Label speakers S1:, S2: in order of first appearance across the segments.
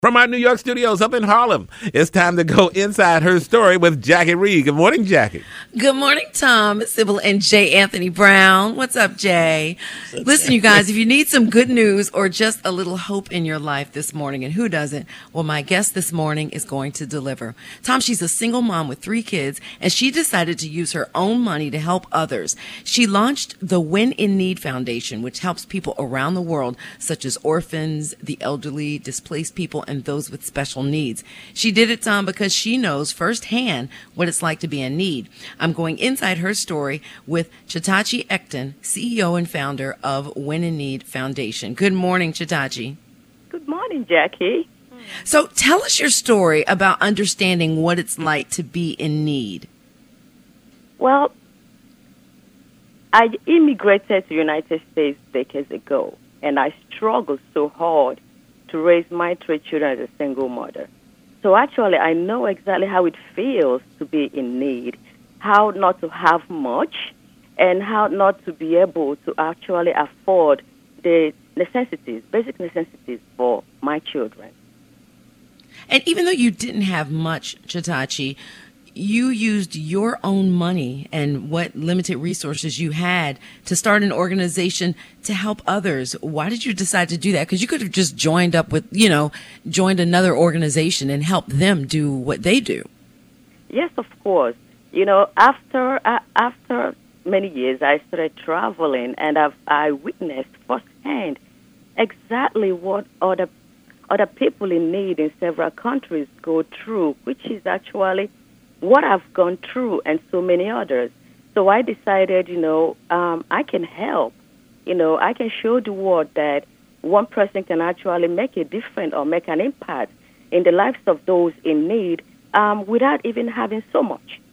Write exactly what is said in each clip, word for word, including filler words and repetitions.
S1: From our New York studios up in Harlem, it's time to go inside her story with Jackie Reed. Good morning, Jackie.
S2: Good morning, Tom, Sybil, and Jay Anthony Brown. What's up, Jay? What's up, Listen, Jay? You guys, if you need some good news or just a little hope in your life this morning, and who doesn't? Well, my guest this morning is going to deliver. Tom, she's a single mom with three kids, and she decided to use her own money to help others. She launched the When in Need Foundation, which helps people around the world, such as orphans, the elderly, displaced people, and those with special needs. She did it, Tom, because she knows firsthand what it's like to be in need. I'm going inside her story with Chitachi Ekton, C E O and founder of When in Need Foundation. Good morning, Chitachi.
S3: Good morning, Jackie.
S2: So tell us your story about understanding what it's like to be in need.
S3: Well, I immigrated to the United States decades ago, and I struggled so hard to raise my three children as a single mother. So actually, I know exactly how it feels to be in need, how not to have much, and how not to be able to actually afford the necessities, basic necessities for my children.
S2: And even though you didn't have much, Chitachi, you used your own money and what limited resources you had to start an organization to help others. Why did you decide to do that? Because you could have just joined up with, you know, joined another organization and helped them do what they do.
S3: Yes, of course. You know, after uh, after many years, I started traveling, and I've, I witnessed firsthand exactly what other other people in need in several countries go through, which is actually what I've gone through and so many others. So I decided, you know, um, I can help. You know, I can show the world that one person can actually make a difference or make an impact in the lives of those in need um, without even having so much.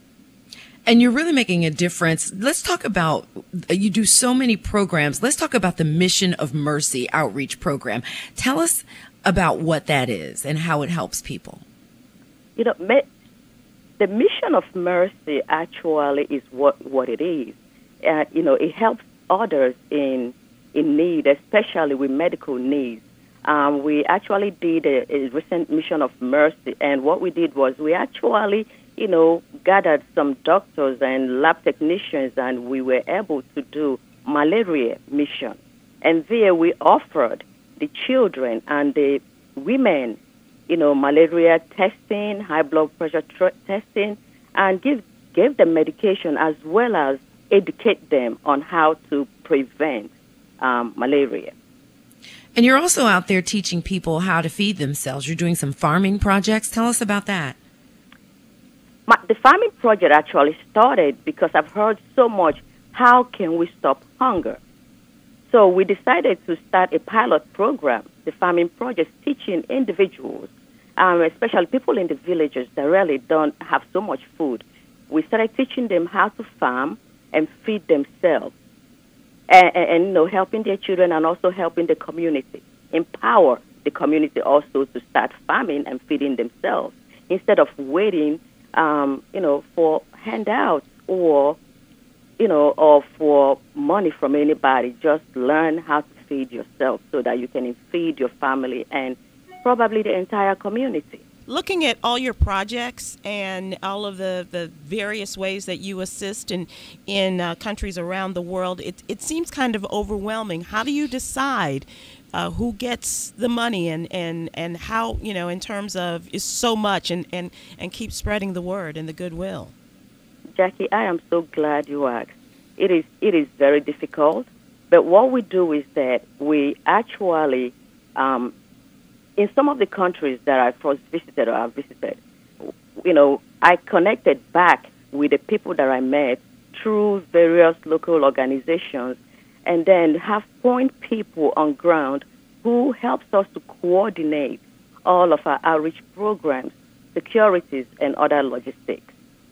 S2: And you're really making a difference. Let's talk about, you do so many programs. Let's talk about the Mission of Mercy outreach program. Tell us about what that is and how it helps people.
S3: You know, the Mission of Mercy actually is what, what it is. Uh, you know, it helps others in in need, especially with medical needs. Um, we actually did a, a recent Mission of Mercy, and what we did was we actually, you know, gathered some doctors and lab technicians, and we were able to do malaria mission. And there we offered the children and the women, you know, malaria testing, high blood pressure tr- testing, and give give them medication as well as educate them on how to prevent um, malaria.
S2: And you're also out there teaching people how to feed themselves. You're doing some farming projects. Tell us about that.
S3: My, the farming project actually started because I've heard so much, how can we stop hunger? So we decided to start a pilot program, the farming project, teaching individuals, um, especially people in the villages that really don't have so much food. We started teaching them how to farm and feed themselves, and, and, and you know, helping their children and also helping the community, empower the community also to start farming and feeding themselves instead of waiting, um, you know, for handouts or, you know, or for money from anybody. Just learn how to feed yourself so that you can feed your family and probably the entire community.
S4: Looking at all your projects and all of the, the various ways that you assist in, in uh, countries around the world, it, it seems kind of overwhelming. How do you decide uh, who gets the money and, and, and how, you know, in terms of is so much and, and, and keep spreading the word and the goodwill?
S3: Jackie, I am so glad you asked. It is, it is very difficult, but what we do is that we actually um, in some of the countries that I first visited or I visited, you know, I connected back with the people that I met through various local organizations and then have point people on ground who helps us to coordinate all of our outreach programs, securities, and other logistics.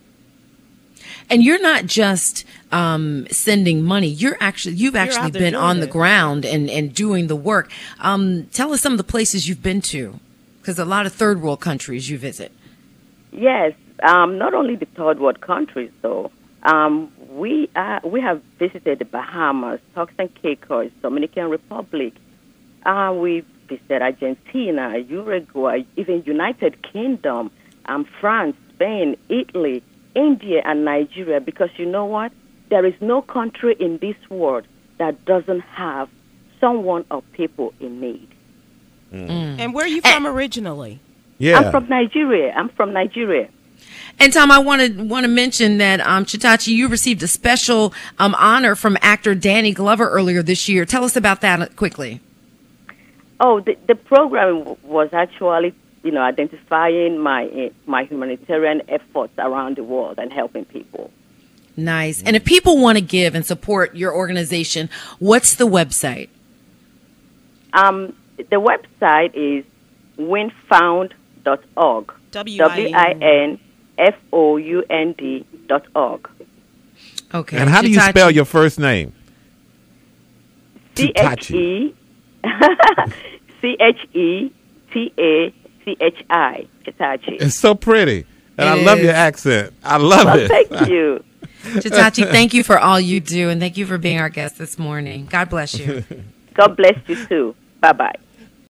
S2: And you're not just um, sending money. You're actually you've actually been on the ground and, and doing the work. Um, tell us some of the places you've been to, because a lot of third world countries you visit.
S3: Yes, um, not only the third world countries though. Um, we uh, we have visited the Bahamas, Turks and Caicos, Dominican Republic. Uh, we visited Argentina, Uruguay, even United Kingdom, um, France, Spain, Italy, India, and Nigeria, because you know what? There is no country in this world that doesn't have someone or people in need.
S4: Mm. And where are you from and, originally?
S1: Yeah.
S3: I'm from Nigeria. I'm from Nigeria.
S2: And Tom, I want to want to mention that um, Chitachi, you received a special um, honor from actor Danny Glover earlier this year. Tell us about that quickly.
S3: Oh, the, the program was actually, you know, identifying my my humanitarian efforts around the world and helping people.
S2: Nice. And if people want to give and support your organization, what's the website?
S3: Um, the website is winfound dot org.
S4: W I N
S3: F O U N D dot org.
S2: Okay.
S1: And how do you
S2: Chitachi.
S1: spell your first name?
S3: C H E C H E T A C H I. Chitachi.
S1: It's so pretty. And
S2: It
S1: I love
S2: is.
S1: your accent. I love
S3: Well,
S1: it.
S3: thank you.
S2: Chitachi, thank you for all you do, and thank you for being our guest this morning. God bless you.
S3: God bless you too. Bye bye.